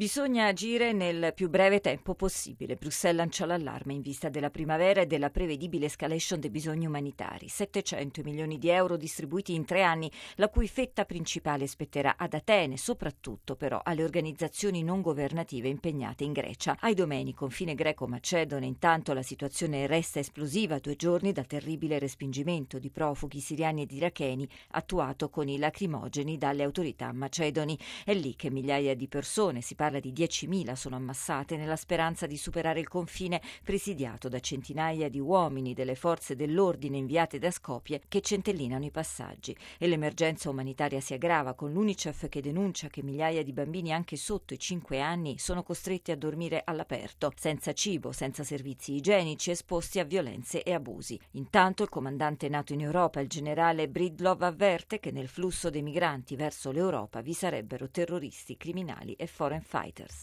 Bisogna agire nel più breve tempo possibile. Bruxelles lancia l'allarme in vista della primavera e della prevedibile escalation dei bisogni umanitari. 700 milioni di euro distribuiti in 3 anni, la cui fetta principale spetterà ad Atene, soprattutto però alle organizzazioni non governative impegnate in Grecia. Ai domeni, confine greco-macedone, intanto la situazione resta esplosiva a 2 giorni dal terribile respingimento di profughi siriani ed iracheni attuato con i lacrimogeni dalle autorità macedoni. È lì che migliaia di persone, si parla di 10.000, sono ammassate nella speranza di superare il confine presidiato da centinaia di uomini delle forze dell'ordine inviate da Skopje che centellinano i passaggi. E l'emergenza umanitaria si aggrava con l'UNICEF che denuncia che migliaia di bambini anche sotto i 5 anni sono costretti a dormire all'aperto, senza cibo, senza servizi igienici, esposti a violenze e abusi. Intanto il comandante NATO in Europa, il generale Breedlove, avverte che nel flusso dei migranti verso l'Europa vi sarebbero terroristi, criminali e foreign fighters.